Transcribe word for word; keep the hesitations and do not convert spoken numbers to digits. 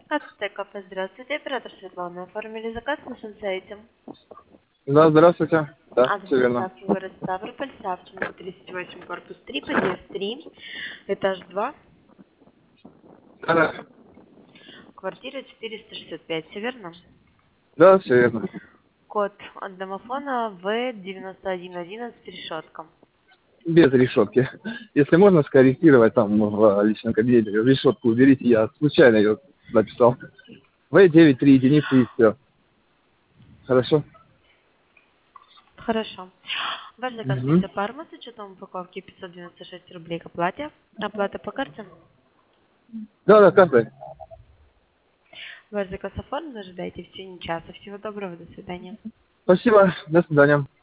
АЦТ кафе, здравствуйте. Оператор Светлана. Оформили заказ на нашем сайте. Да, здравствуйте. Да, Адрес все верно. доставки город Ставрополь, Савченко, тридцать восемь, корпус три, подъезд три, этаж два, Да, да, квартира четыреста шестьдесят пять, все верно? да, все верно. Код от домофона В девяносто один одиннадцать, решетка. Без решетки. Если можно скорректировать там в личном кабинете, решетку уберите, я случайно ее написал. В девять три единицы и все. Хорошо? Хорошо. Ваш заказ Угу. принято парма с учетом упаковки пятьсот девяносто шесть рублей к оплате. Оплата по карте. Да, да, картой. Ваш заказ оформлен, ожидайте в течение часа. Всего доброго, до свидания. Спасибо, до свидания.